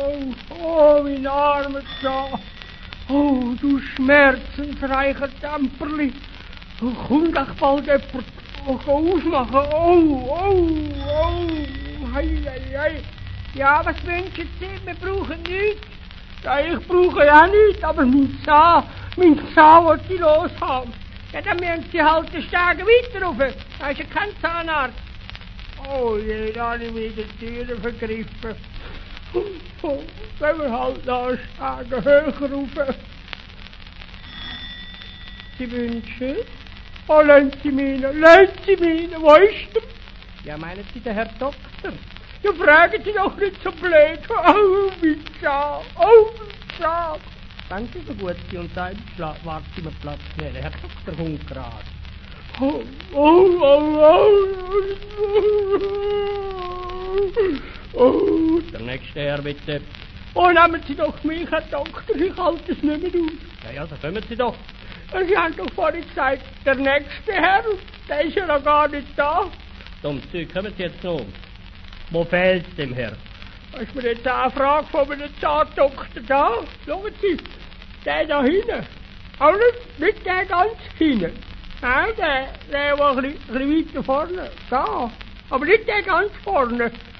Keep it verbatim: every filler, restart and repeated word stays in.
oh, oh, mein armer Zahn. Oh, du schmerzensreicher Temperli. Oh, komm doch bald jemand oh, ausmachen. Oh, oh, oh, hei, hei, hei. Ja, was wünschen Sie? Wir brauchen nichts. Ja, ich brauche ja nichts, aber mein Zahn, mein Zahn will ich loshaben. Ja, dann müssen Sie halt den Stegen weiter rauf. Da ist ja kein Zahnarzt. Oh je, da habe ich mich in die Türen vergriffen. Oh, wenn wir halt da Stegen höher rauf. Sie wünschen? Oh, lassen Sie mich rein, lassen Sie mich rein, wo ist er? Ja, meinen Sie den Herr Doktor? Ja, fragen Sie doch nicht so blöd. Oh, mein Zahn, oh, mein Zahn. Wenn Sie so gut sind und sagen, warten Sie mir Platz nehmen. Herr Doktor kommt gerade. Oh, oh, oh, oh, oh. Der nächste Herr, bitte. Oh, nehmen Sie doch mich, Herr Doktor, ich halte es nicht mehr aus. Ja, ja, so kommen Sie doch. Sie haben doch vorhin gesagt, der nächste Herr, der ist ja noch gar nicht da. Dumm Zeug, kommen Sie jetzt noch. Wo fehlt es dem Herr? Das ist mir jetzt eine Frage von einem Zahndoktor da. Schauen Sie, der da hinten. Aber nicht, nicht der ganz hinten. Nein, der, der war ein bisschen, ein bisschen weiter vorne. Da. Aber nicht der ganz vorne.